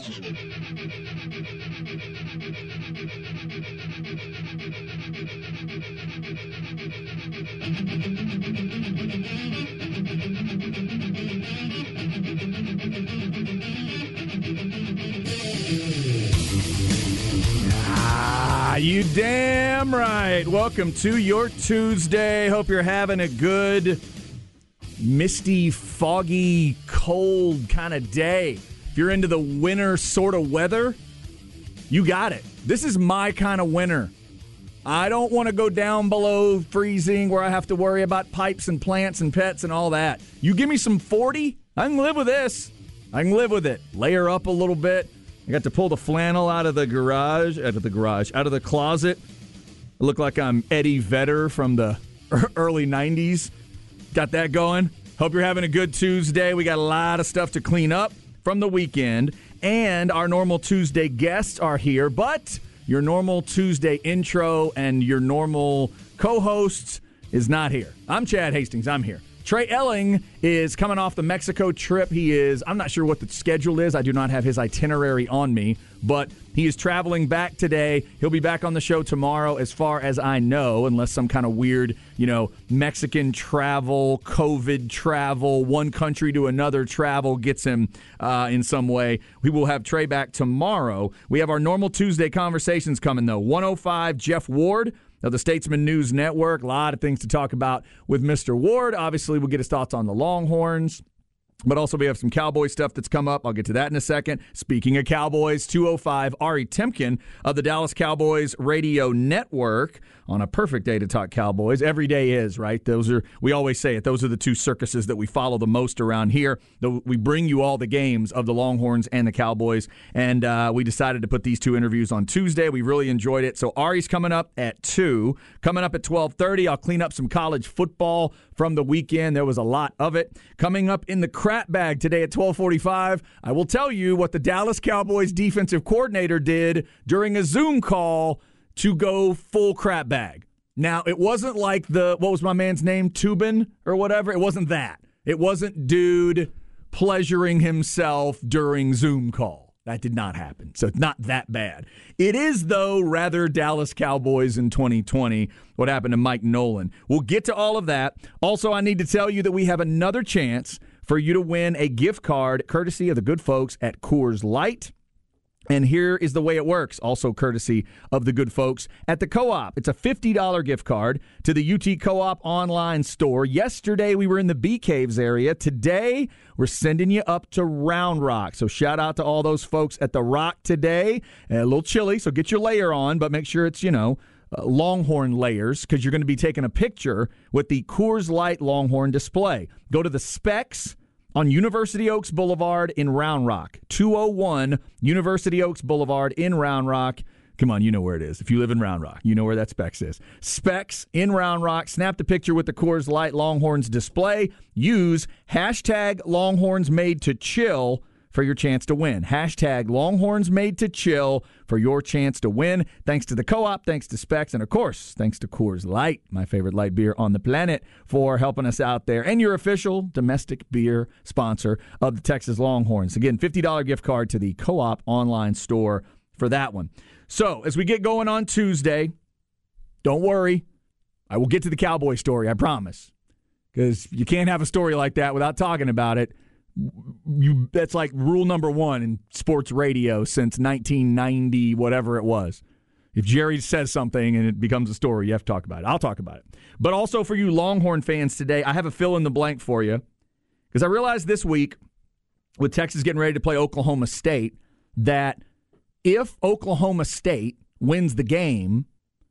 You damn right. Welcome to your Tuesday. Hope you're having a good, misty, foggy, cold kind of day. If you're into the winter sort of weather, you got it. This is my kind of winter. I don't want to go down below freezing where I have to worry about pipes and plants and pets and all that. You give me some 40, I can live with this. I can live with it. Layer up a little bit. I got to pull the flannel out of the closet. I look like I'm Eddie Vedder from the early 90s. Got that going. Hope you're having a good Tuesday. We got a lot of stuff to clean up from the weekend, and our normal Tuesday guests are here, but your normal Tuesday intro and your normal co-host is not here. I'm Chad Hastings. I'm here. Trey Elling is coming off the Mexico trip. I'm not sure what the schedule is. I do not have his itinerary on me, but he is traveling back today. He'll be back on the show tomorrow, as far as I know, unless some kind of weird, Mexican travel, COVID travel, one country to another travel gets him in some way. We will have Trey back tomorrow. We have our normal Tuesday conversations coming, though. 105, Jeff Ward of the Statesman News Network. A lot of things to talk about with Mr. Ward. Obviously, we'll get his thoughts on the Longhorns. But also we have some Cowboy stuff that's come up. I'll get to that in a second. Speaking of Cowboys, 205, Ari Timken of the Dallas Cowboys Radio Network on a perfect day to talk Cowboys. Every day is, right? We always say it. Those are the two circuses that we follow the most around here. We bring you all the games of the Longhorns and the Cowboys, and we decided to put these two interviews on Tuesday. We really enjoyed it. So Ari's coming up at 2. Coming up at 12:30, I'll clean up some college football from the weekend. There was a lot of it. Coming up in the crap bag today at 12:45, I will tell you what the Dallas Cowboys defensive coordinator did during a Zoom call to go full crap bag. Now, it wasn't like what was my man's name, Tubin or whatever? It wasn't that. It wasn't dude pleasuring himself during Zoom call. That did not happen, so it's not that bad. It is, though, rather Dallas Cowboys in 2020, what happened to Mike Nolan. We'll get to all of that. Also, I need to tell you that we have another chance for you to win a gift card courtesy of the good folks at Coors Light. And here is the way it works, also courtesy of the good folks at the Co-op. It's a $50 gift card to the UT Co-op online store. Yesterday, we were in the Bee Caves area. Today, we're sending you up to Round Rock. So shout out to all those folks at the Rock today. A little chilly, so get your layer on, but make sure it's, Longhorn layers, because you're going to be taking a picture with the Coors Light Longhorn display. Go to the Specs on University Oaks Boulevard in Round Rock. 201 University Oaks Boulevard in Round Rock. Come on, you know where it is. If you live in Round Rock, you know where that Specs is. Specs in Round Rock. Snap the picture with the Coors Light Longhorns display. Use hashtag Longhorns Made to Chill for your chance to win. Hashtag Longhorns Made to Chill for your chance to win. Thanks to the Co-op, thanks to Specs, and of course, thanks to Coors Light, my favorite light beer on the planet, for helping us out there. And your official domestic beer sponsor of the Texas Longhorns. Again, $50 gift card to the Co-op online store for that one. So, as we get going on Tuesday, don't worry. I will get to the Cowboy story, I promise. Because you can't have a story like that without talking about it. That's like rule number 1 in sports radio since 1990, whatever it was. If Jerry says something and it becomes a story, you have to talk about it. I'll talk about it. But also for you Longhorn fans today, I have a fill in the blank for you. Because I realized this week, with Texas getting ready to play Oklahoma State, that if Oklahoma State wins the game,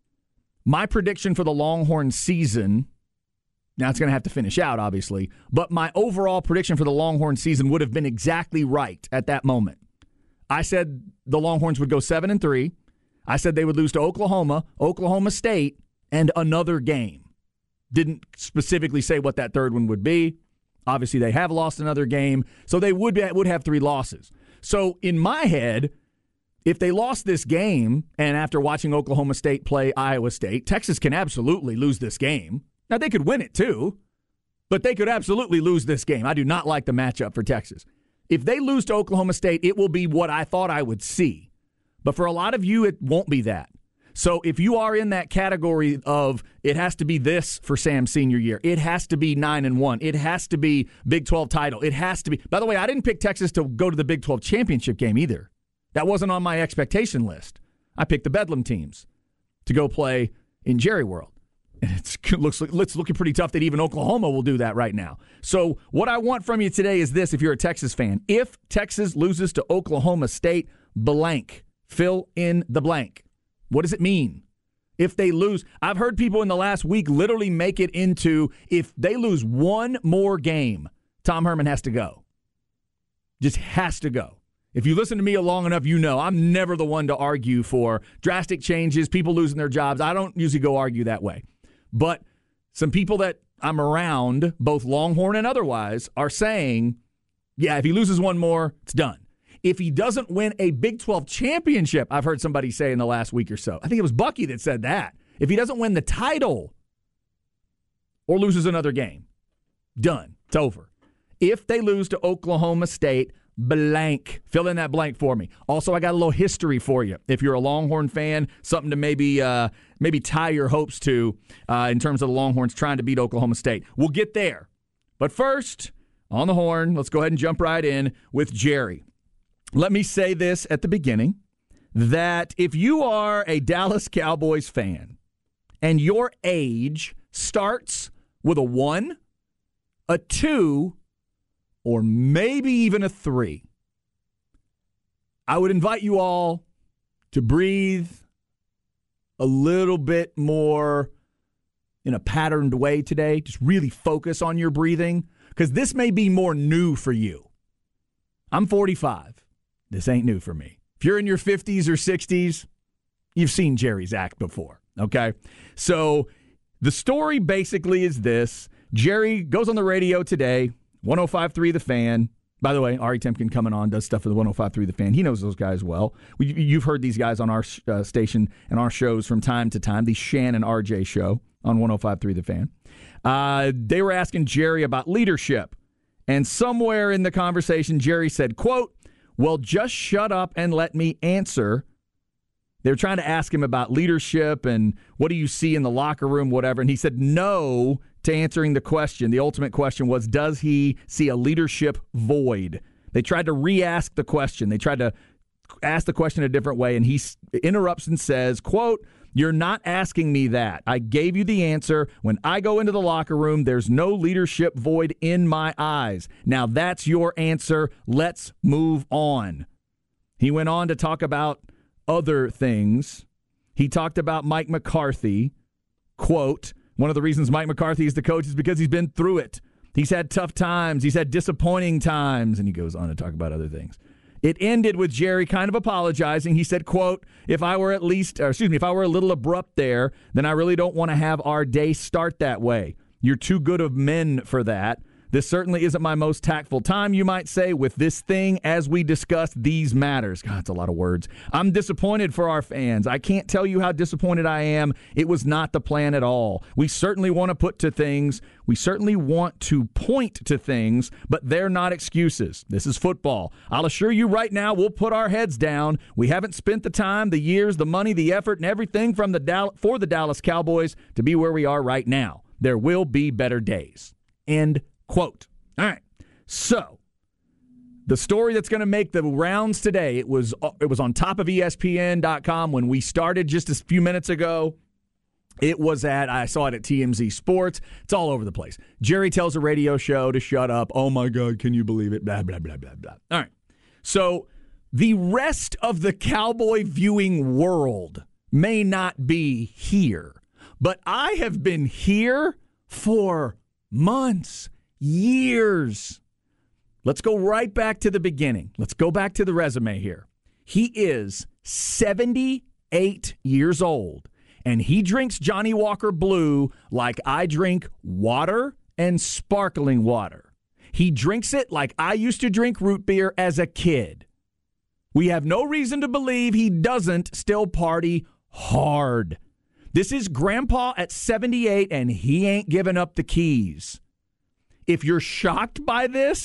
my prediction for the Longhorn season, now it's going to have to finish out, obviously, but my overall prediction for the Longhorn season would have been exactly right at that moment. I said the Longhorns would go 7-3. I said they would lose to Oklahoma, Oklahoma State, and another game. Didn't specifically say what that third one would be. Obviously, they have lost another game, so they would have 3 losses. So in my head, if they lost this game, and after watching Oklahoma State play Iowa State, Texas can absolutely lose this game. Now, they could win it too, but they could absolutely lose this game. I do not like the matchup for Texas. If they lose to Oklahoma State, it will be what I thought I would see. But for a lot of you, it won't be that. So if you are in that category of it has to be this for Sam's senior year, it has to be 9-1, it has to be Big 12 title, it has to be. By the way, I didn't pick Texas to go to the Big 12 championship game either. That wasn't on my expectation list. I picked the Bedlam teams to go play in Jerry World. And it's looking pretty tough that even Oklahoma will do that right now. So what I want from you today is this, if you're a Texas fan. If Texas loses to Oklahoma State, blank, fill in the blank. What does it mean? If they lose, I've heard people in the last week literally make it into if they lose one more game, Tom Herman has to go. Just has to go. If you listen to me long enough, you know I'm never the one to argue for drastic changes, people losing their jobs. I don't usually go argue that way. But some people that I'm around, both Longhorn and otherwise, are saying, yeah, if he loses one more, it's done. If he doesn't win a Big 12 championship, I've heard somebody say in the last week or so. I think it was Bucky that said that. If he doesn't win the title or loses another game, done. It's over. If they lose to Oklahoma State, blank. Fill in that blank for me. Also, I got a little history for you. If you're a Longhorn fan, something to maybe tie your hopes to in terms of the Longhorns trying to beat Oklahoma State. We'll get there. But first, on the horn, let's go ahead and jump right in with Jerry. Let me say this at the beginning, that if you are a Dallas Cowboys fan and your age starts with a 1, a 2, or maybe even a 3, I would invite you all to breathe a little bit more in a patterned way today. Just really focus on your breathing, because this may be more new for you. I'm 45. This ain't new for me. If you're in your 50s or 60s, you've seen Jerry's act before, okay? So the story basically is this. Jerry goes on the radio today, 105.3 The Fan. By the way, Ari Temkin coming on, does stuff for the 105.3 The Fan. He knows those guys well. You've heard these guys on our station and our shows from time to time, the Shan and RJ show on 105.3 The Fan. They were asking Jerry about leadership. And somewhere in the conversation, Jerry said, quote, "Well, just shut up and let me answer." They were trying to ask him about leadership and what do you see in the locker room, whatever. And he said no to answering the question. The ultimate question was, does he see a leadership void? They tried to re-ask the question. They tried to ask the question a different way. And he interrupts and says, quote, "You're not asking me that. I gave you the answer. When I go into the locker room, there's no leadership void in my eyes. Now that's your answer. Let's move on." He went on to talk about other things. He talked about Mike McCarthy. Quote, "One of the reasons Mike McCarthy is the coach is because he's been through it. He's had tough times. He's had disappointing times." And he goes on to talk about other things. It ended with Jerry kind of apologizing. He said, quote, if I were a little abrupt there, then I really don't want to have our day start that way. You're too good of men for that. This certainly isn't my most tactful time, you might say, with this thing as we discuss these matters. God, that's a lot of words. I'm disappointed for our fans. I can't tell you how disappointed I am. It was not the plan at all. We certainly want to point to things, but they're not excuses. This is football. I'll assure you right now, we'll put our heads down. We haven't spent the time, the years, the money, the effort, and everything for the Dallas Cowboys to be where we are right now. There will be better days. End quote. All right. So the story that's going to make the rounds today, it was on top of ESPN.com when we started just a few minutes ago. I saw it at TMZ Sports. It's all over the place. Jerry tells a radio show to shut up. Oh my God, can you believe it? Blah, blah, blah, blah, blah. All right. So the rest of the Cowboy viewing world may not be here, but I have been here for months, years. Let's go right back to the beginning. Let's go back to the resume here. He is 78 years old, and he drinks Johnny Walker Blue like I drink water and sparkling water. He drinks it like I used to drink root beer as a kid. We have no reason to believe he doesn't still party hard. This is Grandpa at 78, and he ain't giving up the keys. If you're shocked by this,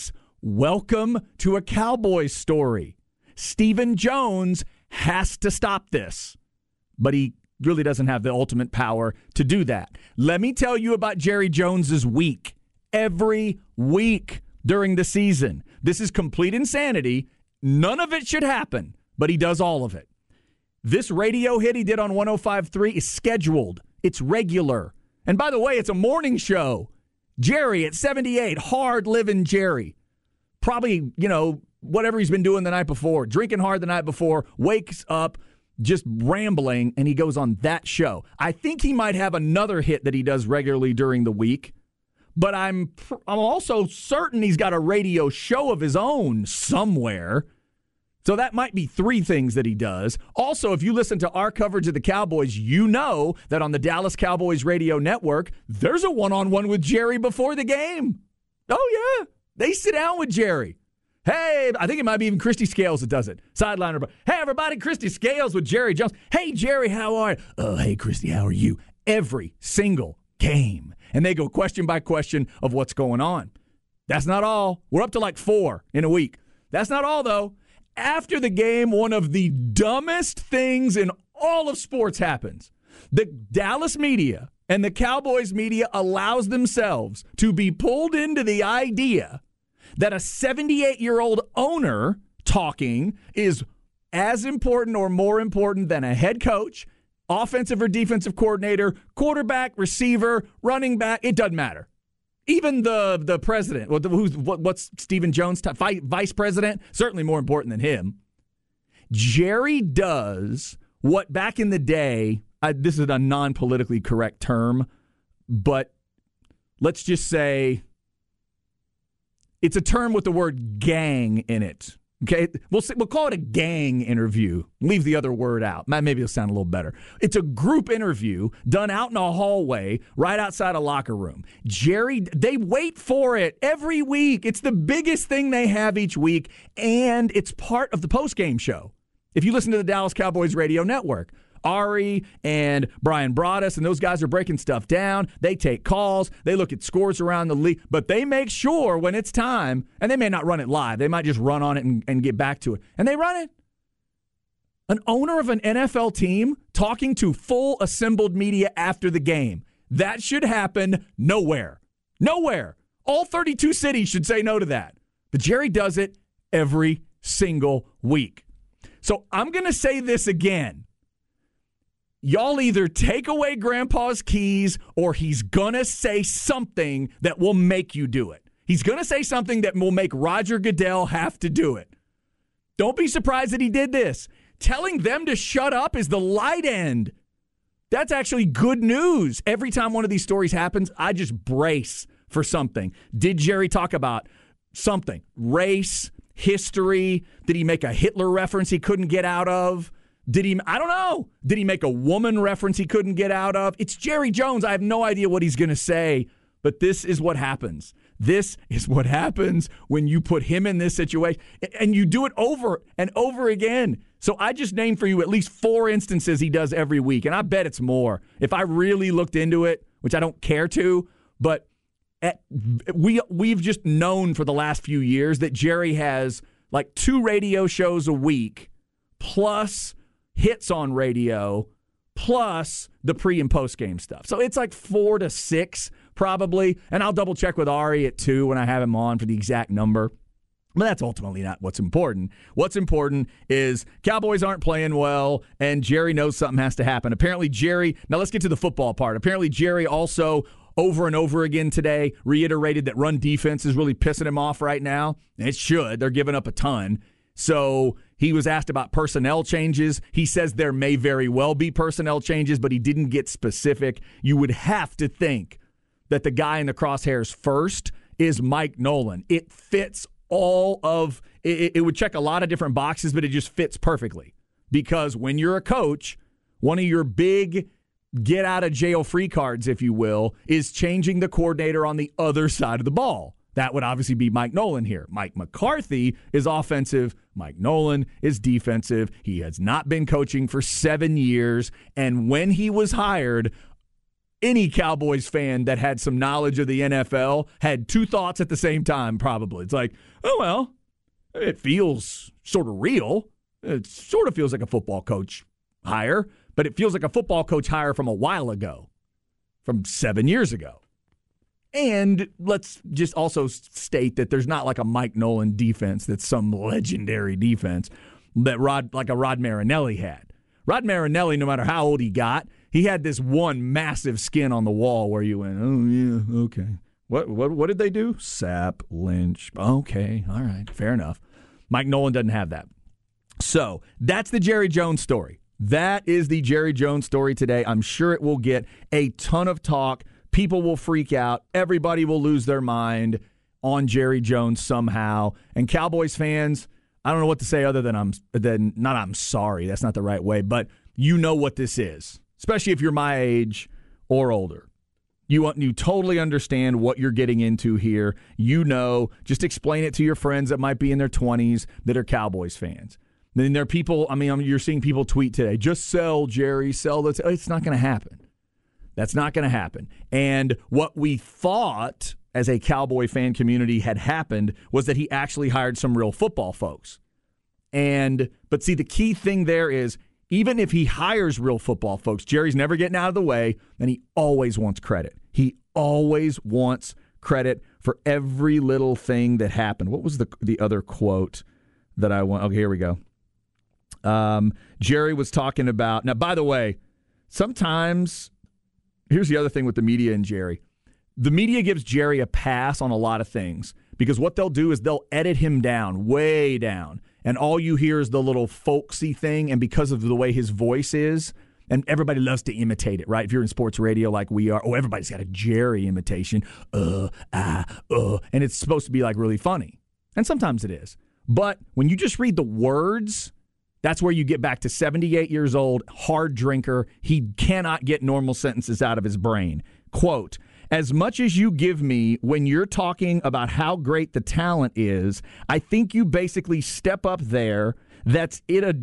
welcome to a Cowboys story. Stephen Jones has to stop this, but he really doesn't have the ultimate power to do that. Let me tell you about Jerry Jones's week. Every week during the season. This is complete insanity. None of it should happen, but he does all of it. This radio hit he did on 105.3 is scheduled. It's regular. And by the way, it's a morning show. Jerry at 78, hard-living Jerry. Probably, whatever he's been doing the night before, drinking hard the night before, wakes up, just rambling, and he goes on that show. I think he might have another hit that he does regularly during the week, but I'm also certain he's got a radio show of his own somewhere. So that might be 3 things that he does. Also, if you listen to our coverage of the Cowboys, you know that on the Dallas Cowboys radio network, there's a one-on-one with Jerry before the game. Oh, yeah. They sit down with Jerry. Hey, I think it might be even Christy Scales that does it. Sideliner. Hey, everybody, Christy Scales with Jerry Jones. Hey, Jerry, how are you? Hey, Christy, how are you? Every single game. And they go question by question of what's going on. That's not all. We're up to like 4 in a week. That's not all, though. After the game, one of the dumbest things in all of sports happens. The Dallas media and the Cowboys media allows themselves to be pulled into the idea that a 78-year-old owner talking is as important or more important than a head coach, offensive or defensive coordinator, quarterback, receiver, running back. It doesn't matter. Even the president, what's Stephen Jones' vice president, certainly more important than him. Jerry does what back in the day, this is a non-politically correct term, but let's just say it's a term with the word gang in it. Okay, we'll call it a gang interview. Leave the other word out. Maybe it'll sound a little better. It's a group interview done out in a hallway right outside a locker room. Jerry, they wait for it every week. It's the biggest thing they have each week, and it's part of the postgame show. If you listen to the Dallas Cowboys radio network, Ari and Brian Broaddus and those guys are breaking stuff down. They take calls. They look at scores around the league. But they make sure when it's time, and they may not run it live. They might just run on it and get back to it. And they run it. An owner of an NFL team talking to full assembled media after the game. That should happen nowhere. Nowhere. All 32 cities should say no to that. But Jerry does it every single week. So I'm going to say this again. Y'all either take away Grandpa's keys or he's going to say something that will make you do it. He's going to say something that will make Roger Goodell have to do it. Don't be surprised that he did this. Telling them to shut up is the light end. That's actually good news. Every time one of these stories happens, I just brace for something. Did Jerry talk about something? Race, history? Did he make a Hitler reference he couldn't get out of? I don't know. Did he make a woman reference he couldn't get out of? It's Jerry Jones. I have no idea what he's going to say, but this is what happens. This is what happens when you put him in this situation, and you do it over and over again. So I just named for you at least 4 instances he does every week, and I bet it's more. If I really looked into it, which I don't care to, but we've just known for the last few years that Jerry has like 2 radio shows a week plus hits on radio, plus the pre- and post-game stuff. So it's like 4 to 6 probably, and I'll double-check with Ari at 2 when I have him on for the exact number. But that's ultimately not what's important. What's important is Cowboys aren't playing well, and Jerry knows something has to happen. Apparently Jerry, now let's get to the football part. Apparently Jerry also over and over again today reiterated that run defense is really pissing him off right now. And it should. They're giving up a ton. So he was asked about personnel changes. He says there may very well be personnel changes, but he didn't get specific. You would have to think that the guy in the crosshairs first is Mike Nolan. It fits all of it would check a lot of different boxes, but it just fits perfectly. Because when you're a coach, one of your big get out of jail free cards, if you will, is changing the coordinator on the other side of the ball. That would obviously be Mike Nolan here. Mike McCarthy is offensive. Mike Nolan is defensive. He has not been coaching for 7 years. And when he was hired, any Cowboys fan that had some knowledge of the NFL had two thoughts at the same time, probably. It's like, oh, well, it feels sort of real. It sort of feels like a football coach hire, but it feels like a football coach hire from a while ago, from 7 years ago. And let's just also state that there's not like a Mike Nolan defense that's some legendary defense that Rod Marinelli had. Rod Marinelli, no matter how old he got, he had this one massive skin on the wall where you went, oh, yeah, okay. What did they do? Sapp, Lynch. Okay, all right, fair enough. Mike Nolan doesn't have that. So that's the Jerry Jones story. That is the Jerry Jones story today. I'm sure it will get a ton of talk. People will freak out. Everybody will lose their mind on Jerry Jones somehow. And Cowboys fans, I don't know what to say other than I'm sorry. That's not the right way, but you know what this is, especially if you're my age or older. You totally understand what you're getting into here. You know, just explain it to your friends that might be in their 20s that are Cowboys fans. Then there are people, you're seeing people tweet today, just sell, Jerry, sell. It's not going to happen. That's not going to happen. And what we thought as a Cowboy fan community had happened was that he actually hired some real football folks. But see, the key thing there is even if he hires real football folks, Jerry's never getting out of the way, and he always wants credit. He always wants credit for every little thing that happened. What was the other quote that I want? Okay, here we go. Jerry was talking about, now, by the way, sometimes, here's the other thing with the media and Jerry. The media gives Jerry a pass on a lot of things because what they'll do is they'll edit him down, way down, and all you hear is the little folksy thing, and because of the way his voice is, and everybody loves to imitate it, right? If you're in sports radio like we are, everybody's got a Jerry imitation, and it's supposed to be like really funny, and sometimes it is. But when you just read the words, that's where you get back to 78 years old, hard drinker. He cannot get normal sentences out of his brain. Quote, as much as you give me when you're talking about how great the talent is, I think you basically step up there that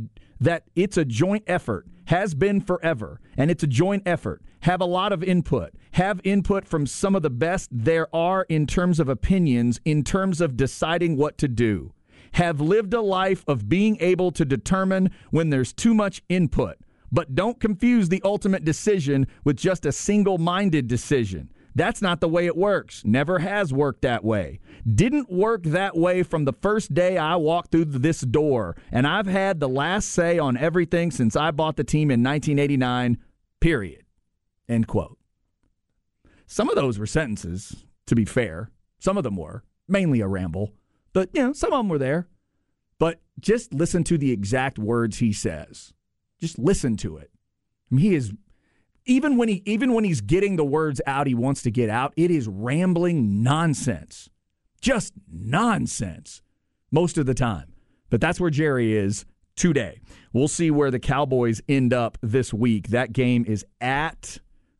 it's a joint effort, has been forever, and it's a joint effort. Have a lot of input. Have input from some of the best there are in terms of opinions, in terms of deciding what to do. Have lived a life of being able to determine when there's too much input. But don't confuse the ultimate decision with just a single-minded decision. That's not the way it works. Never has worked that way. Didn't work that way from the first day I walked through this door. And I've had the last say on everything since I bought the team in 1989, period. End quote. Some of those were sentences, to be fair. Some of them were. Mainly a ramble. But, some of them were there. But just listen to the exact words he says. Just listen to it. He is, even when he's getting the words out he wants to get out, it is rambling nonsense. Just nonsense most of the time. But that's where Jerry is today. We'll see where the Cowboys end up this week. That game is at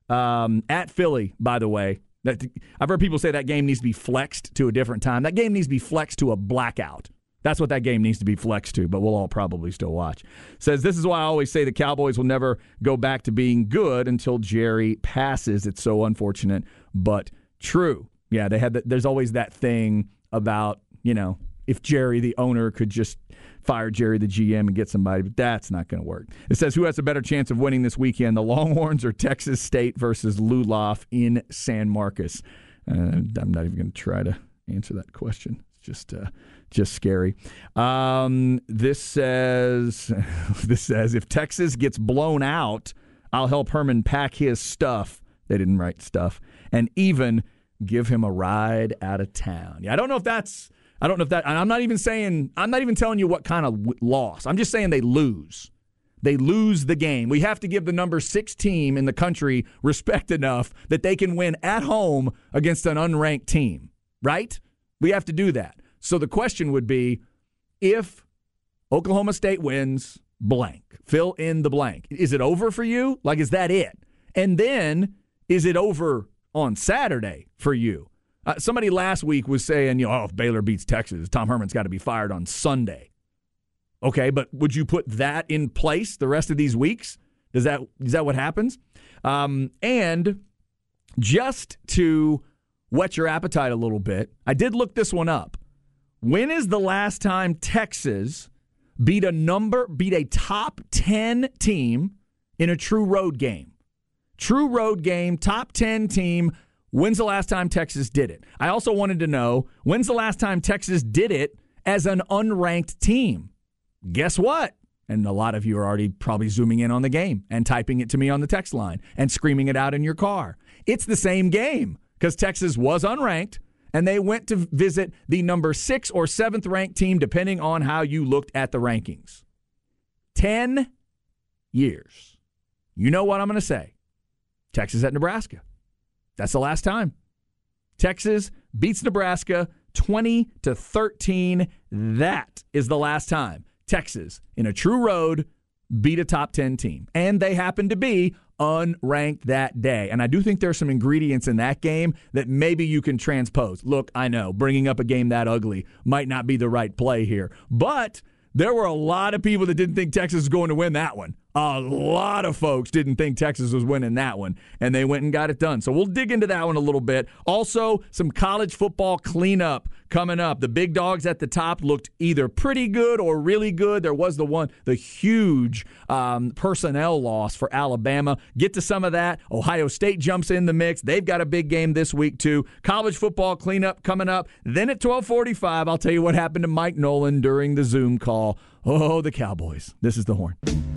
Philly, by the way. I've heard people say that game needs to be flexed to a different time. That game needs to be flexed to a blackout. That's what that game needs to be flexed to, but we'll all probably still watch. Says, this is why I always say the Cowboys will never go back to being good until Jerry passes. It's so unfortunate, but true. Yeah, there's always that thing about, if Jerry, the owner, could just fire Jerry, the GM, and get somebody, but that's not going to work. It says, who has a better chance of winning this weekend, the Longhorns or Texas State versus Lulav in San Marcos? I'm not even going to try to answer that question. It's just scary. This says, if Texas gets blown out, I'll help Herman pack his stuff. They didn't write stuff. And even give him a ride out of town. Yeah, I don't know if that, I'm not even telling you what kind of loss. I'm just saying they lose. They lose the game. We have to give the number 6 team in the country respect enough that they can win at home against an unranked team, right? We have to do that. So the question would be, if Oklahoma State wins, blank, fill in the blank. Is it over for you? Like, is that it? And then, is it over on Saturday for you? Somebody last week was saying, if Baylor beats Texas, Tom Herman's got to be fired on Sunday. Okay, but would you put that in place the rest of these weeks? Is that what happens? And just to whet your appetite a little bit, I did look this one up. When is the last time Texas beat a top 10 team in a true road game? True road game, top 10 team. When's the last time Texas did it? I also wanted to know, when's the last time Texas did it as an unranked team? Guess what? And a lot of you are already probably zooming in on the game and typing it to me on the text line and screaming it out in your car. It's the same game because Texas was unranked, and they went to visit the number 6 or 7th ranked team, depending on how you looked at the rankings. 10 years. You know what I'm going to say. Texas at Nebraska. That's the last time. Texas beats Nebraska 20-13. That is the last time Texas, in a true road, beat a top 10 team. And they happen to be unranked that day. And I do think there's some ingredients in that game that maybe you can transpose. Look, I know, bringing up a game that ugly might not be the right play here. But there were a lot of people that didn't think Texas was going to win that one. A lot of folks didn't think Texas was winning that one, and they went and got it done. So we'll dig into that one a little bit. Also, some college football cleanup coming up. The big dogs at the top looked either pretty good or really good. There was the huge personnel loss for Alabama. Get to some of that. Ohio State jumps in the mix. They've got a big game this week, too. College football cleanup coming up. Then at 12:45, I'll tell you what happened to Mike Nolan during the Zoom call. Oh, the Cowboys. This is The Horn.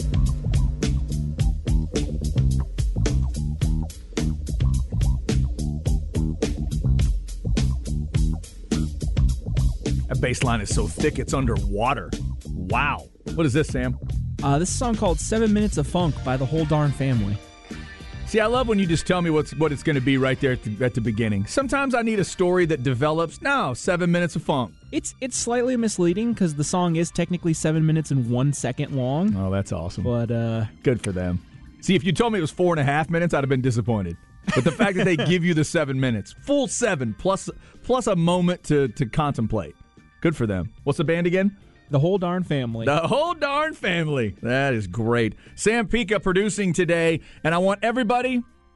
That bass line is so thick it's underwater. Wow. What is this, Sam? This is a song called 7 Minutes of Funk by the Whole Darn Family. See, I love when you just tell me what it's going to be right there at the beginning. Sometimes I need a story that develops. No, 7 minutes of funk. It's slightly misleading because the song is technically 7 minutes and 1 second long. Oh, that's awesome. But good for them. See, if you told me it was 4.5 minutes, I'd have been disappointed. But the fact that they give you the 7 minutes, full 7 plus a moment to contemplate. Good for them. What's the band again? The Whole Darn Family. The Whole Darn Family. That is great. Sam Pica producing today, and I want everybody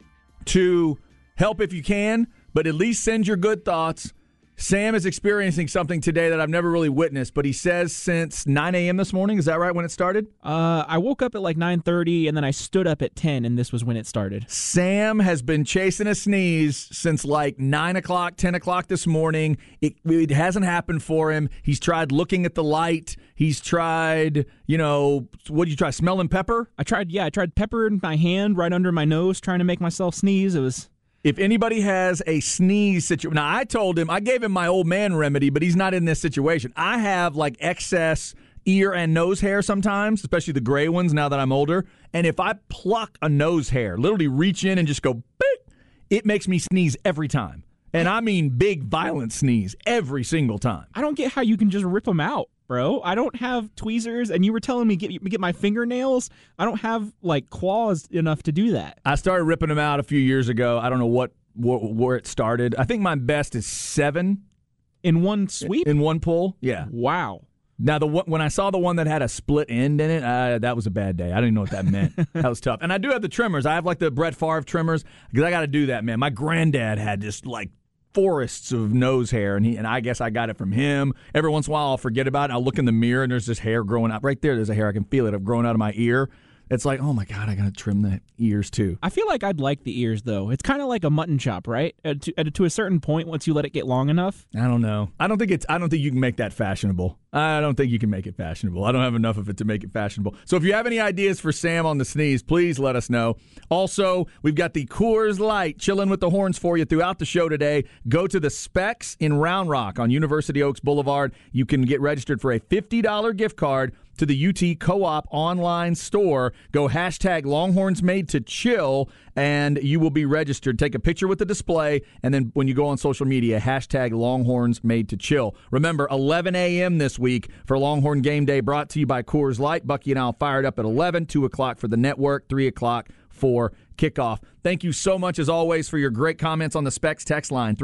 to help if you can, but at least send your good thoughts. Sam is experiencing something today that I've never really witnessed, but he says since 9 a.m. this morning. Is that right, when it started? I woke up at like 9:30, and then I stood up at 10, and this was when it started. Sam has been chasing a sneeze since like 9 o'clock, 10 o'clock this morning. It hasn't happened for him. He's tried looking at the light. He's tried, what did you try, smelling pepper? I tried pepper in my hand right under my nose, trying to make myself sneeze. It was... If anybody has a sneeze situation, now I gave him my old man remedy, but he's not in this situation. I have like excess ear and nose hair sometimes, especially the gray ones now that I'm older. And if I pluck a nose hair, literally reach in and just go, beep, it makes me sneeze every time. And I mean big, violent sneeze every single time. I don't get how you can just rip them out, bro. I don't have tweezers, and you were telling me get my fingernails. I don't have like claws enough to do that. I started ripping them out a few years ago. I don't know where it started. I think my best is 7 in one sweep, in one pull. Yeah. Wow. Now when I saw the one that had a split end in it, that was a bad day. I didn't know what that meant. That was tough. And I do have the trimmers. I have like the Brett Favre trimmers because I got to do that, man. My granddad had just like forests of nose hair, and I guess I got it from him. Every once in a while, I'll forget about it. I'll look in the mirror, and there's this hair growing out. Right there, there's a hair. I can feel it growing out of my ear. It's like, oh my God, I got to trim the ears too. I feel like I'd like the ears, though. It's kind of like a mutton chop, right? To a certain point, once you let it get long enough. I don't know. I don't think you can make that fashionable. I don't think you can make it fashionable. I don't have enough of it to make it fashionable. So if you have any ideas for Sam on the sneeze, please let us know. Also, we've got the Coors Light chilling with the horns for you throughout the show today. Go to the Specs in Round Rock on University Oaks Boulevard. You can get registered for a $50 gift card to the UT Co-op online store. Go hashtag Longhorns Made to Chill, and you will be registered. Take a picture with the display, and then when you go on social media, hashtag Longhorns Made to Chill. Remember, 11 a.m. this week for Longhorn Game Day, brought to you by Coors Light. Bucky and I fired up at 11, 2 o'clock for the network, 3 o'clock for kickoff. Thank you so much, as always, for your great comments on the Specs text line,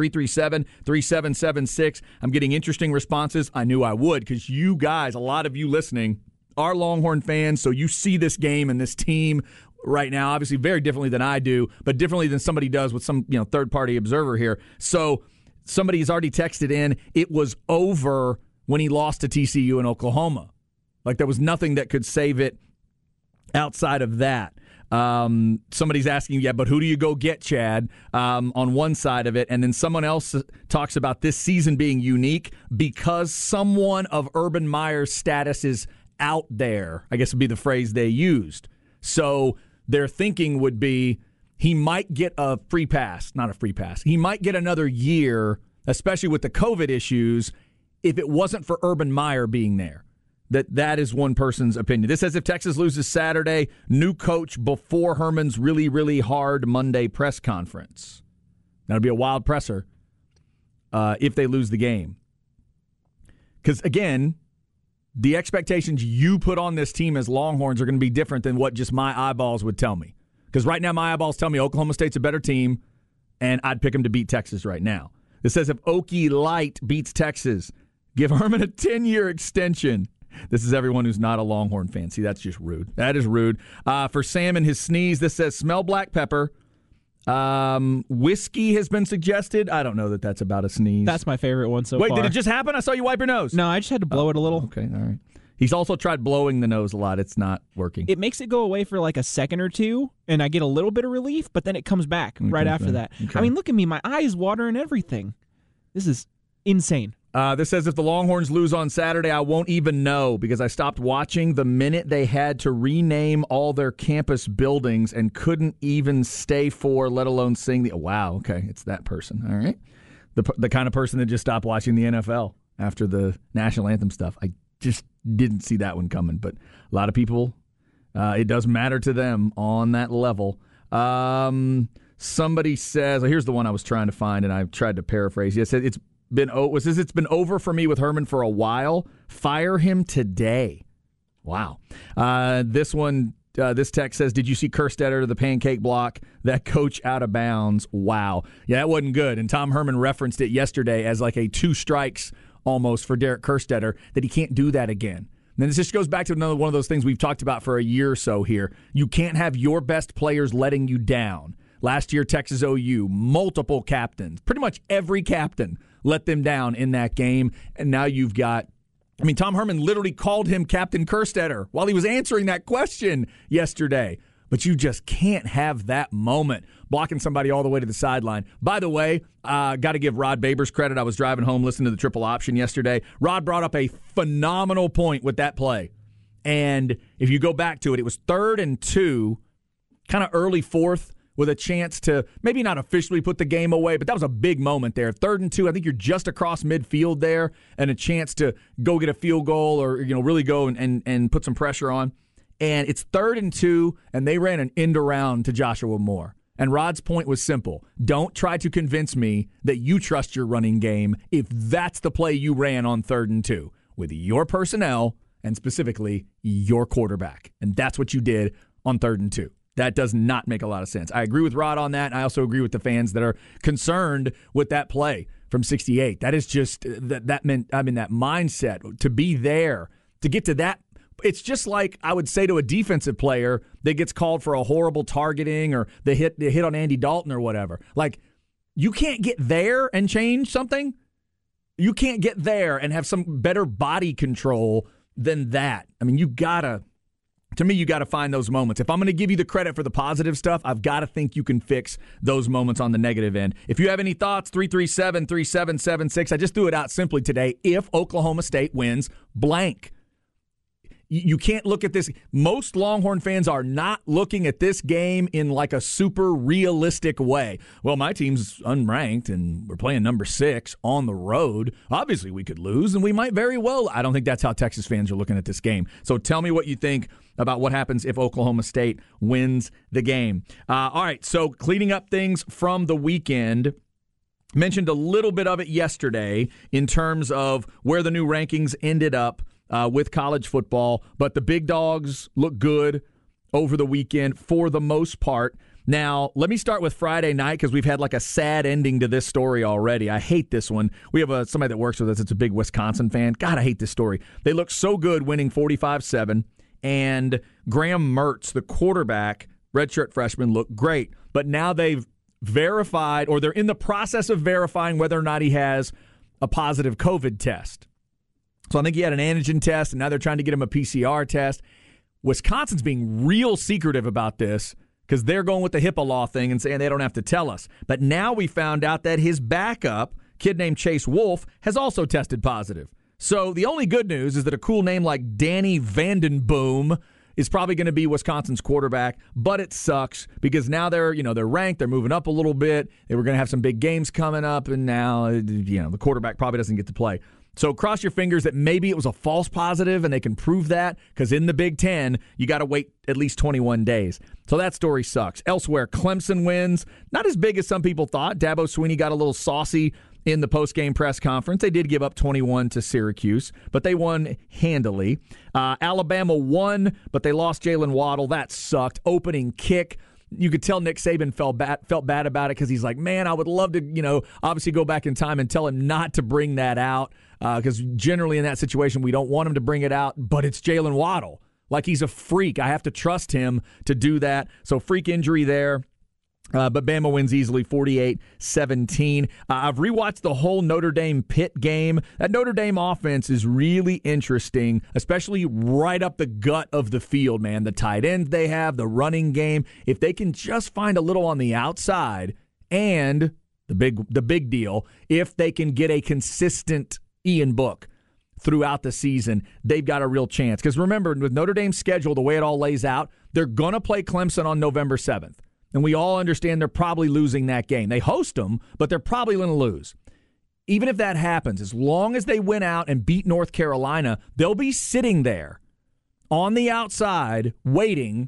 337-3776. I'm getting interesting responses. I knew I would, because you guys, a lot of you listening, are Longhorn fans, so you see this game and this team right now, obviously very differently than I do, but differently than somebody does with some third-party observer here. So somebody's already texted in, it was over when he lost to TCU in Oklahoma. Like there was nothing that could save it outside of that. Somebody's asking, but who do you go get, Chad, on one side of it? And then someone else talks about this season being unique because someone of Urban Meyer's status is out there, I guess would be the phrase they used. So their thinking would be he might get a free pass, not a free pass. He might get another year, especially with the COVID issues, if it wasn't for Urban Meyer being there. That is one person's opinion. This says if Texas loses Saturday, new coach before Herman's really, really hard Monday press conference. That'll be a wild presser if they lose the game. Because, again, the expectations you put on this team as Longhorns are going to be different than what just my eyeballs would tell me. Because right now my eyeballs tell me Oklahoma State's a better team, and I'd pick them to beat Texas right now. This says if Okie Light beats Texas, give Herman a 10-year extension. This is everyone who's not a Longhorn fan. See, that's just rude. That is rude. For Sam and his sneeze, this says smell black pepper. Whiskey has been suggested. I don't know that that's about a sneeze. That's my favorite one so far. Wait, did it just happen? I saw you wipe your nose. No, I just had to blow it a little. Okay, all right. He's also tried blowing the nose a lot. It's not working. It makes it go away for like a second or two, and I get a little bit of relief, but then it comes back right after that. Okay. I mean, look at me. My eyes water and everything. This is insane. This says if the Longhorns lose on Saturday, I won't even know because I stopped watching the minute they had to rename all their campus buildings and couldn't even stay for, let alone sing the. Wow, okay, it's that person. All right, the kind of person that just stopped watching the NFL after the national anthem stuff. I just didn't see that one coming, but a lot of people, it does matter to them on that level. Somebody says, here's the one I was trying to find, and I tried to paraphrase. It said it's been over for me with Herman for a while. Fire him today. Wow. This one, this text says, did you see Kerstetter to the pancake block? That coach out of bounds. Wow. Yeah, that wasn't good. And Tom Herman referenced it yesterday as like a 2 strikes almost for Derek Kerstetter, that he can't do that again. And then this just goes back to another one of those things we've talked about for a year or so here. You can't have your best players letting you down. Last year, Texas OU, multiple captains, pretty much every captain let them down in that game. And now you've got, Tom Herman literally called him Captain Kerstetter while he was answering that question yesterday. But you just can't have that moment, blocking somebody all the way to the sideline. By the way, got to give Rod Babers credit. I was driving home listening to the triple option yesterday. Rod brought up a phenomenal point with that play. And if you go back to it, it was 3rd and 2, kind of early 4th, with a chance to maybe not officially put the game away, but that was a big moment there. 3rd and 2, I think you're just across midfield there, and a chance to go get a field goal or really go and put some pressure on. And it's 3rd and 2, and they ran an end around to Joshua Moore. And Rod's point was simple. Don't try to convince me that you trust your running game if that's the play you ran on 3rd and 2 with your personnel and specifically your quarterback. And that's what you did on 3rd and 2. That does not make a lot of sense. I agree with Rod on that, and I also agree with the fans that are concerned with that play from 68. That is just, that meant, that mindset, to be there, to get to that. It's just like I would say to a defensive player that gets called for a horrible targeting or the hit on Andy Dalton or whatever. Like, you can't get there and change something. You can't get there and have some better body control than that. You gotta find those moments. If I'm going to give you the credit for the positive stuff, I've got to think you can fix those moments on the negative end. If you have any thoughts, 337-3776. I just threw it out simply today. If Oklahoma State wins, blank. You can't look at this. Most Longhorn fans are not looking at this game in like a super realistic way. Well, my team's unranked and we're playing number 6 on the road. Obviously, we could lose and we might very well. I don't think that's how Texas fans are looking at this game. So tell me what you think about what happens if Oklahoma State wins the game. All right, so cleaning up things from the weekend. Mentioned a little bit of it yesterday in terms of where the new rankings ended up with college football, but the big dogs look good over the weekend for the most part. Now, let me start with Friday night because we've had like a sad ending to this story already. I hate this one. We have somebody that works with us. It's a big Wisconsin fan. God, I hate this story. They look so good winning 45-7, and Graham Mertz, the quarterback, redshirt freshman, looked great. But now they've verified, or they're in the process of verifying whether or not he has a positive COVID test. So I think he had an antigen test, and now they're trying to get him a PCR test. Wisconsin's being real secretive about this because they're going with the HIPAA law thing and saying they don't have to tell us. But now we found out that his backup, kid named Chase Wolf, has also tested positive. So the only good news is that a cool name like Danny Vandenboom is probably going to be Wisconsin's quarterback, but it sucks because now they're ranked, they're moving up a little bit. They were going to have some big games coming up, and now the quarterback probably doesn't get to play. So cross your fingers that maybe it was a false positive and they can prove that, because in the Big Ten, you got to wait at least 21 days. So that story sucks. Elsewhere, Clemson wins. Not as big as some people thought. Dabo Swinney got a little saucy in the post-game press conference. They did give up 21 to Syracuse, but they won handily. Alabama won, but they lost Jalen Waddle. That sucked. Opening kick. You could tell Nick Saban felt bad about it because he's like, man, I would love to, obviously go back in time and tell him not to bring that out, because generally in that situation we don't want him to bring it out, but it's Jalen Waddle. Like, he's a freak. I have to trust him to do that. So freak injury there. But Bama wins easily, 48-17. I've rewatched the whole Notre Dame Pitt game. That Notre Dame offense is really interesting, especially right up the gut of the field, man. The tight ends they have, the running game. If they can just find a little on the outside, and the big deal, if they can get a consistent Ian Book throughout the season, they've got a real chance. Because remember, with Notre Dame's schedule, the way it all lays out, they're going to play Clemson on November 7th. And we all understand they're probably losing that game. They host them, but they're probably going to lose. Even if that happens, as long as they win out and beat North Carolina, they'll be sitting there on the outside waiting.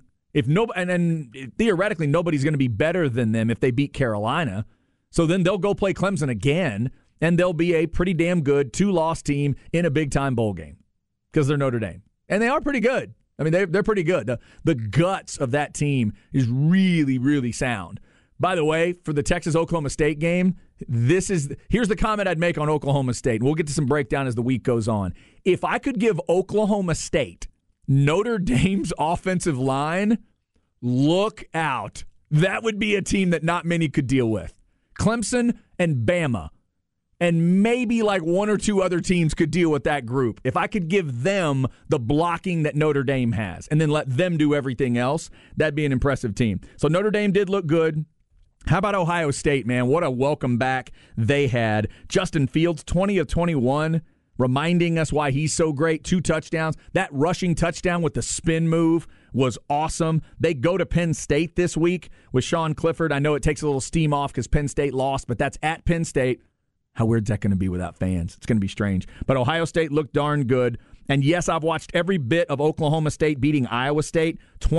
And theoretically, nobody's going to be better than them if they beat Carolina. So then they'll go play Clemson again, and they'll be a pretty damn good 2-loss team in a big-time bowl game because they're Notre Dame. And they are pretty good. I mean, they're pretty good. The guts of that team is really, really sound. By the way, for the Texas-Oklahoma State game, here's the comment I'd make on Oklahoma State. We'll get to some breakdown as the week goes on. If I could give Oklahoma State Notre Dame's offensive line, look out. That would be a team that not many could deal with. Clemson and Bama, and maybe like one or two other teams could deal with that group. If I could give them the blocking that Notre Dame has and then let them do everything else, that'd be an impressive team. So Notre Dame did look good. How about Ohio State, man? What a welcome back they had. Justin Fields, 20 of 21, reminding us why he's so great. 2 touchdowns. That rushing touchdown with the spin move was awesome. They go to Penn State this week with Sean Clifford. I know it takes a little steam off because Penn State lost, but that's at Penn State. How weird's that going to be without fans? It's going to be strange. But Ohio State looked darn good. And yes, I've watched every bit of Oklahoma State beating Iowa State,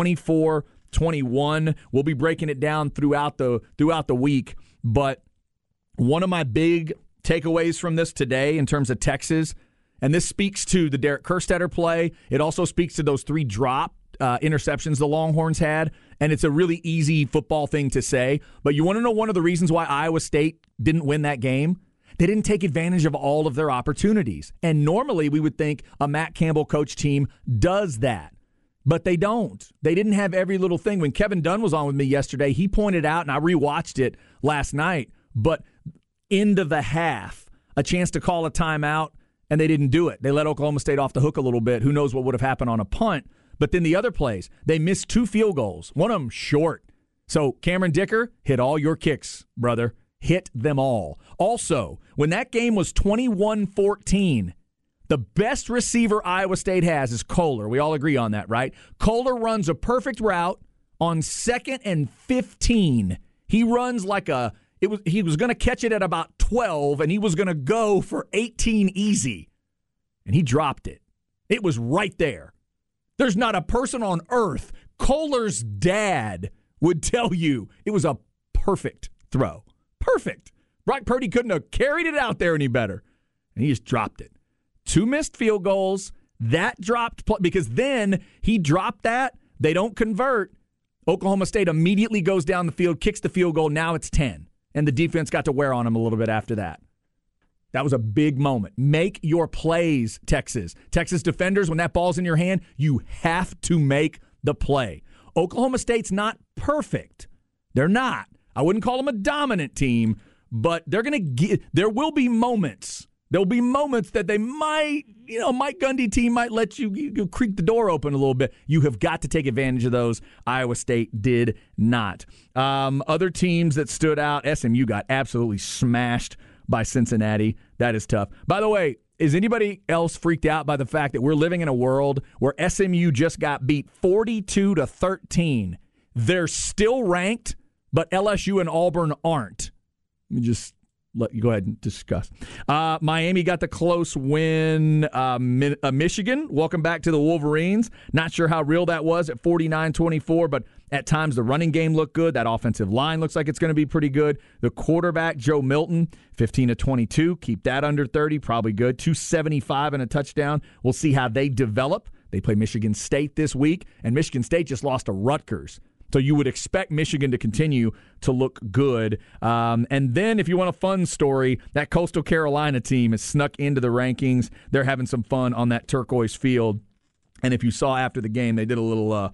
24-21. We'll be breaking it down throughout the week. But one of my big takeaways from this today in terms of Texas, and this speaks to the Derek Kerstetter play. It also speaks to those 3 drop interceptions the Longhorns had, and it's a really easy football thing to say. But you want to know one of the reasons why Iowa State didn't win that game? They didn't take advantage of all of their opportunities. And normally we would think a Matt Campbell coach team does that. But they don't. They didn't have every little thing. When Kevin Dunn was on with me yesterday, he pointed out, and I rewatched it last night, but end of the half, a chance to call a timeout, and they didn't do it. They let Oklahoma State off the hook a little bit. Who knows what would have happened on a punt. But then the other plays, they missed 2 field goals, one of them short. So Cameron Dicker, hit all your kicks, brother. Hit them all. Also, when that game was 21-14, the best receiver Iowa State has is Kohler. We all agree on that, right? Kohler runs a perfect route on 2nd and 15. He runs like he was going to catch it at about 12, and he was going to go for 18 easy. And he dropped it. It was right there. There's not a person on earth. Kohler's dad would tell you it was a perfect throw. Perfect. Brock Purdy couldn't have carried it out there any better. And he just dropped it. 2 missed field goals. That dropped, because then he dropped that. They don't convert. Oklahoma State immediately goes down the field, kicks the field goal. Now it's 10. And the defense got to wear on him a little bit after that. That was a big moment. Make your plays, Texas. Texas defenders, when that ball's in your hand, you have to make the play. Oklahoma State's not perfect. They're not. I wouldn't call them a dominant team, but they're going to get. There will be moments. There'll be moments that they might, Mike Gundy team might let you creak the door open a little bit. You have got to take advantage of those. Iowa State did not. Other teams that stood out, SMU got absolutely smashed by Cincinnati. That is tough. By the way, is anybody else freaked out by the fact that we're living in a world where SMU just got beat 42-13? They're still ranked, but LSU and Auburn aren't. Let me just let you go ahead and discuss. Miami got the close win. Michigan, welcome back to the Wolverines. Not sure how real that was at 49-24, but at times the running game looked good. That offensive line looks like it's going to be pretty good. The quarterback, Joe Milton, 15-22. Keep that under 30, probably good. 275 and a touchdown. We'll see how they develop. They play Michigan State this week, and Michigan State just lost to Rutgers. So you would expect Michigan to continue to look good. And then if you want a fun story, that Coastal Carolina team has snuck into the rankings. They're having some fun on that turquoise field. And if you saw after the game, they did a little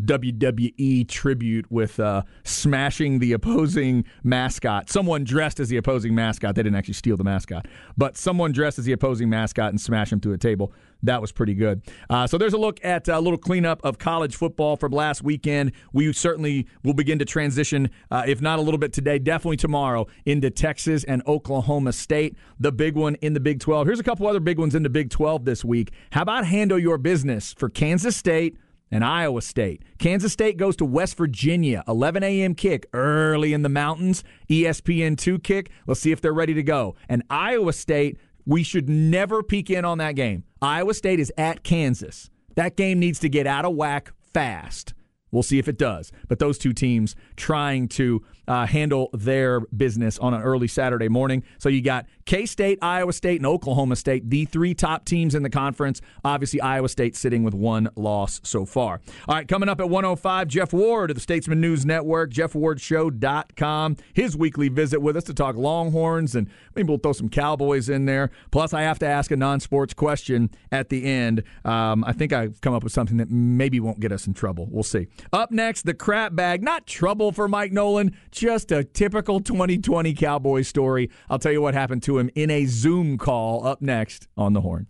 WWE tribute with smashing the opposing mascot. Someone dressed as the opposing mascot. They didn't actually steal the mascot. But someone dressed as the opposing mascot and smash him through a table. That was pretty good. So there's a look at a little cleanup of college football from last weekend. We certainly will begin to transition, if not a little bit today, definitely tomorrow, into Texas and Oklahoma State, the big one in the Big 12. Here's a couple other big ones in the Big 12 this week. How about handle your business for Kansas State and Iowa State? Kansas State goes to West Virginia, 11 a.m. kick, early in the mountains, ESPN2 kick. Let's see if they're ready to go. And Iowa State, we should never peek in on that game. Iowa State is at Kansas. That game needs to get out of whack fast. We'll see if it does. But those two teams trying to handle their business on an early Saturday morning. So you got K-State, Iowa State, and Oklahoma State, the three top teams in the conference. Obviously, Iowa State sitting with one loss so far. All right, coming up at 1:05, Jeff Ward of the Statesman News Network, jeffwardshow.com. His weekly visit with us to talk Longhorns, and maybe we'll throw some Cowboys in there. Plus, I have to ask a non-sports question at the end. I think I've come up with something that maybe won't get us in trouble. We'll see. Up next, the crap bag. Not trouble for Mike Nolan, just a typical 2020 Cowboy story. I'll tell you what happened to him in a Zoom call up next on The Horn.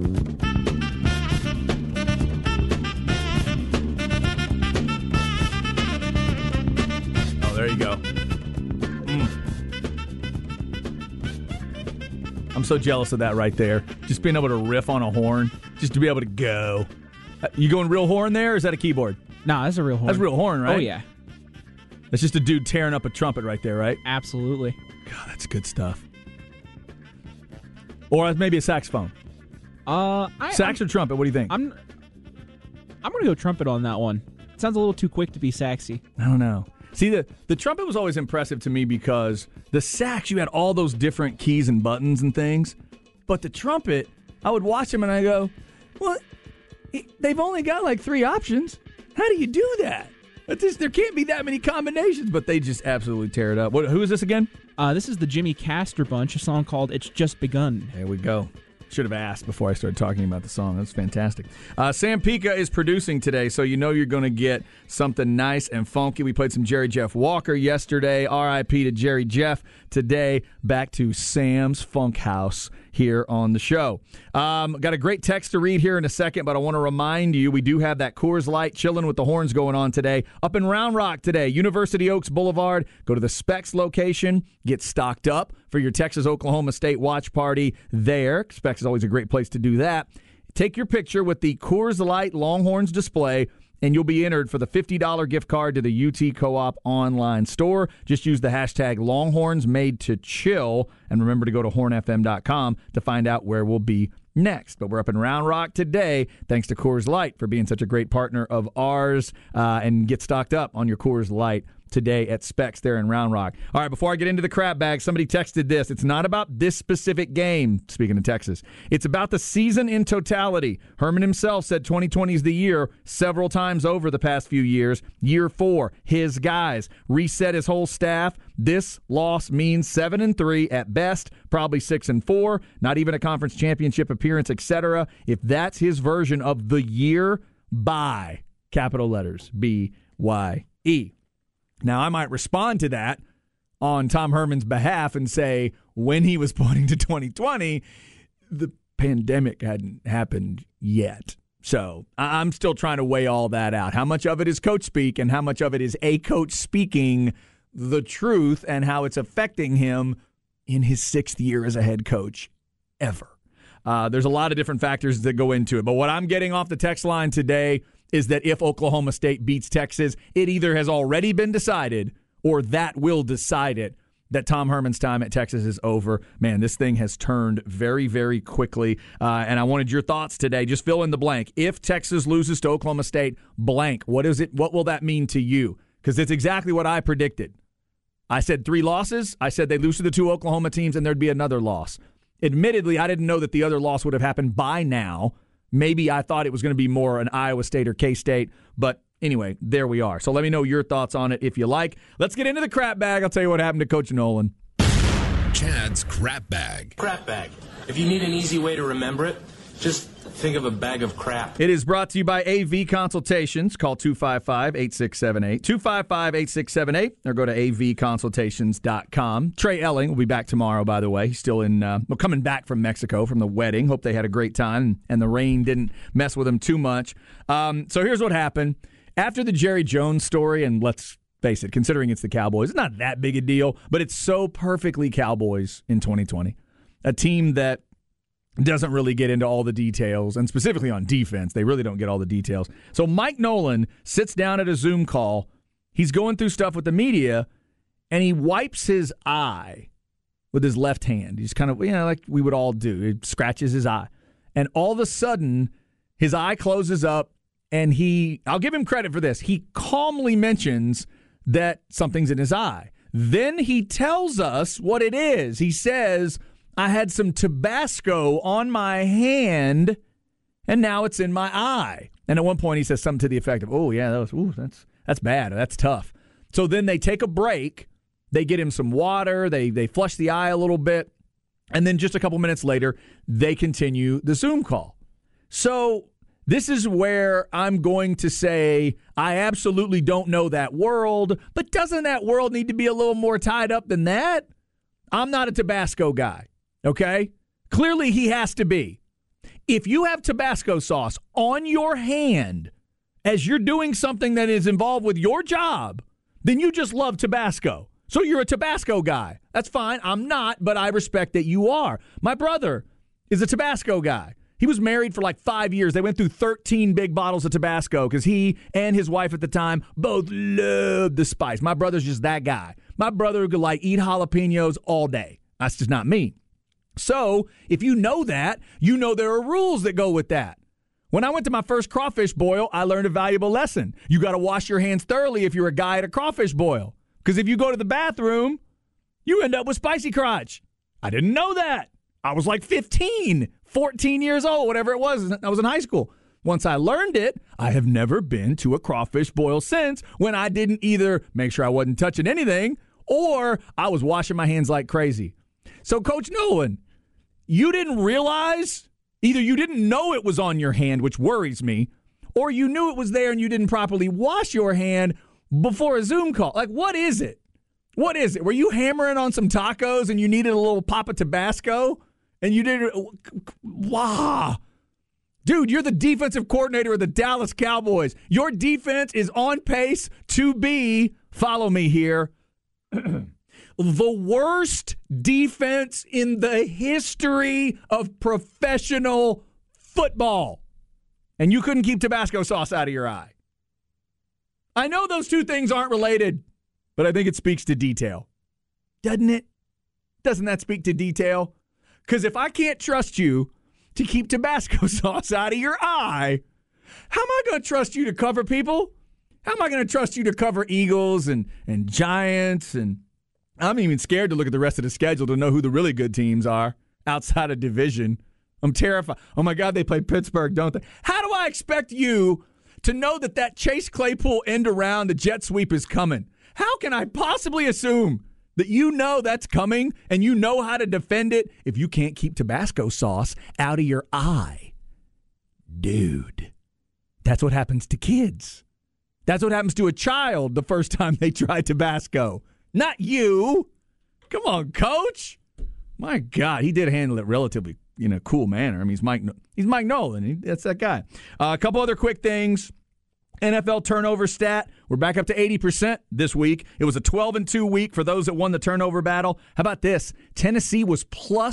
Oh, there you go. I'm so jealous of that right there. Just being able to riff on a horn, just to be able to go. You going real horn there, or is that a keyboard? Nah, that's a real horn. That's a real horn, right? Oh, yeah. That's just a dude tearing up a trumpet right there, right? Absolutely. God, that's good stuff. Or maybe a saxophone. Sax or trumpet, what do you think? I'm going to go trumpet on that one. It sounds a little too quick to be saxy. I don't know. See, the trumpet was always impressive to me because the sax, you had all those different keys and buttons and things. But the trumpet, I would watch them and I go, well, they've only got like 3 options. How do you do that? There can't be that many combinations, but they just absolutely tear it up. Who is this again? This is the Jimmy Castor Bunch, a song called It's Just Begun. There we go. Should have asked before I started talking about the song. That's fantastic. Sam Pika is producing today, so you know you're going to get something nice and funky. We played some Jerry Jeff Walker yesterday. R.I.P. to Jerry Jeff. Today, back to Sam's Funk House here on the show. Got a great text to read here in a second, but I want to remind you we do have that Coors Light Chillin' with the Horns going on today. Up in Round Rock today, University Oaks Boulevard. Go to the Specs location. Get stocked up for your Texas-Oklahoma State watch party there. Specs is always a great place to do that. Take your picture with the Coors Light Longhorns display, and you'll be entered for the $50 gift card to the UT Co-op online store. Just use the hashtag LonghornsMadeToChill, and remember to go to hornfm.com to find out where we'll be next. But we're up in Round Rock today, thanks to Coors Light for being such a great partner of ours, and get stocked up on your Coors Light today at Specs there in Round Rock. All right, before I get into the crap bag, somebody texted this. It's not about this specific game, speaking of Texas. It's about the season in totality. Herman himself said 2020 is the year several times over the past few years. Year 4, his guys reset his whole staff. This loss means 7-3 at best, probably 6-4, not even a conference championship appearance, etc. If that's his version of the year, bye. Capital letters, B. Now, I might respond to that on Tom Herman's behalf and say when he was pointing to 2020, the pandemic hadn't happened yet. So I'm still trying to weigh all that out. How much of it is coach speak and how much of it is a coach speaking the truth and how it's affecting him in his 6th year as a head coach ever. There's a lot of different factors that go into it. But what I'm getting off the text line today is that if Oklahoma State beats Texas, it either has already been decided or that will decide it, that Tom Herman's time at Texas is over. Man, this thing has turned very, very quickly. And I wanted your thoughts today. Just fill in the blank. If Texas loses to Oklahoma State, blank. What is it? What will that mean to you? Because it's exactly what I predicted. I said 3 losses. I said they'd lose to the 2 Oklahoma teams and there'd be another loss. Admittedly, I didn't know that the other loss would have happened by now. Maybe I thought it was going to be more an Iowa State or K-State, but anyway, there we are. So let me know your thoughts on it if you like. Let's get into the crap bag. I'll tell you what happened to Coach Nolan. Chad's crap bag. Crap bag. If you need an easy way to remember it, just think of a bag of crap. It is brought to you by AV Consultations. Call 255-8678. 255-8678 or go to avconsultations.com. Trey Elling will be back tomorrow, by the way. He's still coming back from Mexico from the wedding. Hope they had a great time and the rain didn't mess with him too much. So here's what happened. After the Jerry Jones story, and let's face it, considering it's the Cowboys, it's not that big a deal, but it's so perfectly Cowboys in 2020. A team that doesn't really get into all the details, and specifically on defense, they really don't get all the details. So Mike Nolan sits down at a Zoom call. He's going through stuff with the media, and he wipes his eye with his left hand. He's kind of, like we would all do. He scratches his eye. And all of a sudden, his eye closes up, and I'll give him credit for this, he calmly mentions that something's in his eye. Then he tells us what it is. He says, I had some Tabasco on my hand, and now it's in my eye. And at one point, he says something to the effect of, "Oh yeah, that's bad. That's tough." So then they take a break. They get him some water. They flush the eye a little bit, and then just a couple minutes later, they continue the Zoom call. So this is where I'm going to say I absolutely don't know that world, but doesn't that world need to be a little more tied up than that? I'm not a Tabasco guy. Okay? Clearly, he has to be. If you have Tabasco sauce on your hand as you're doing something that is involved with your job, then you just love Tabasco. So you're a Tabasco guy. That's fine. I'm not, but I respect that you are. My brother is a Tabasco guy. He was married for like 5 years. They went through 13 big bottles of Tabasco because he and his wife at the time both loved the spice. My brother's just that guy. My brother could eat jalapenos all day. That's just not me. So, if you know that, you know there are rules that go with that. When I went to my first crawfish boil, I learned a valuable lesson. You got to wash your hands thoroughly if you're a guy at a crawfish boil. Because if you go to the bathroom, you end up with spicy crotch. I didn't know that. I was like 15, 14 years old, whatever it was. I was in high school. Once I learned it, I have never been to a crawfish boil since when I didn't either make sure I wasn't touching anything or I was washing my hands like crazy. So, Coach Nolan, you didn't realize, either you didn't know it was on your hand, which worries me, or you knew it was there and you didn't properly wash your hand before a Zoom call. What is it? What is it? Were you hammering on some tacos and you needed a little pop of Tabasco? And you did it? Wow. Dude, you're the defensive coordinator of the Dallas Cowboys. Your defense is on pace to be, follow me here, the worst defense in the history of professional football. And you couldn't keep Tabasco sauce out of your eye. I know those two things aren't related, but I think it speaks to detail. Doesn't it? Doesn't that speak to detail? Because if I can't trust you to keep Tabasco sauce out of your eye, how am I going to trust you to cover people? How am I going to trust you to cover Eagles and Giants? And I'm even scared to look at the rest of the schedule to know who the really good teams are outside of division. I'm terrified. Oh, my God, they play Pittsburgh, don't they? How do I expect you to know that Chase Claypool end around, the jet sweep is coming? How can I possibly assume that you know that's coming and you know how to defend it if you can't keep Tabasco sauce out of your eye? Dude, that's what happens to kids. That's what happens to a child the first time they try Tabasco. Not you. Come on, Coach. My God, he did handle it relatively in a cool manner. I mean, he's Mike Nolan. That's that guy. A couple other quick things. NFL turnover stat. We're back up to 80% this week. It was a 12-2 week for those that won the turnover battle. How about this? Tennessee was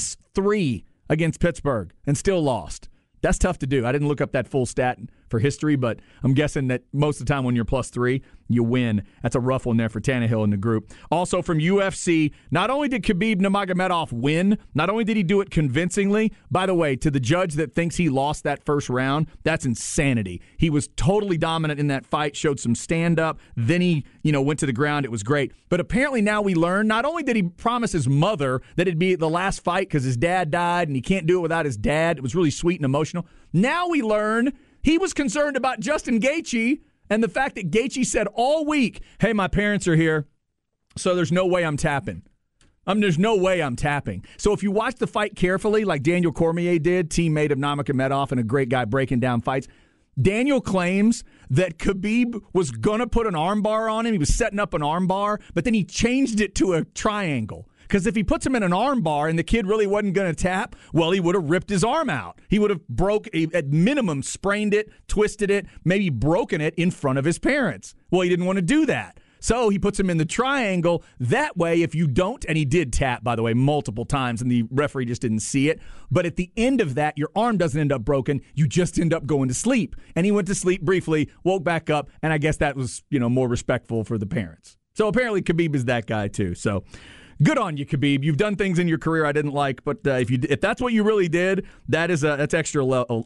+3 against Pittsburgh and still lost. That's tough to do. I didn't look up that full stat for history, but I'm guessing that most of the time when you're +3, you win. That's a rough one there for Tannehill in the group. Also from UFC, not only did Khabib Nurmagomedov win, not only did he do it convincingly, by the way, to the judge that thinks he lost that first round, that's insanity. He was totally dominant in that fight, showed some stand-up, then he went to the ground. It was great. But apparently now we learn, not only did he promise his mother that it'd be the last fight because his dad died and he can't do it without his dad. It was really sweet and emotional. Now we learn he was concerned about Justin Gaethje and the fact that Gaethje said all week, hey, my parents are here, so there's no way I'm tapping. There's no way I'm tapping. So if you watch the fight carefully, like Daniel Cormier did, teammate of Nurmagomedov and a great guy breaking down fights, Daniel claims that Khabib was going to put an armbar on him. He was setting up an armbar, but then he changed it to a triangle. Because if he puts him in an arm bar and the kid really wasn't going to tap, well, he would have ripped his arm out. He would have at minimum, sprained it, twisted it, maybe broken it in front of his parents. Well, he didn't want to do that. So he puts him in the triangle. That way, if you don't, and he did tap, by the way, multiple times, and the referee just didn't see it. But at the end of that, your arm doesn't end up broken. You just end up going to sleep. And he went to sleep briefly, woke back up, and I guess that was, more respectful for the parents. So apparently Khabib is that guy too. So good on you, Khabib. You've done things in your career I didn't like, but if that's what you really did, that's extra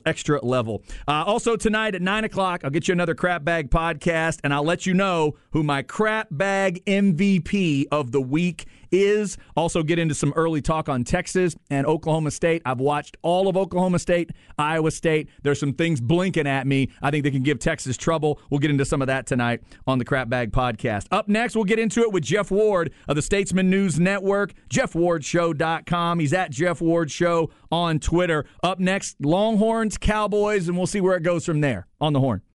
level. Also tonight at 9 o'clock, I'll get you another Crap Bag podcast, and I'll let you know who my Crap Bag MVP of the week is. Also get into some early talk on Texas and Oklahoma State. I've watched all of Oklahoma State, Iowa State. There's some things blinking at me. I think they can give Texas trouble. We'll get into some of that tonight on the Crap Bag podcast. Up next, we'll get into it with Jeff Ward of the Statesman News Network, JeffWardShow.com. He's at Jeff Ward Show on Twitter. Up next, Longhorns, Cowboys, and we'll see where it goes from there on the Horn.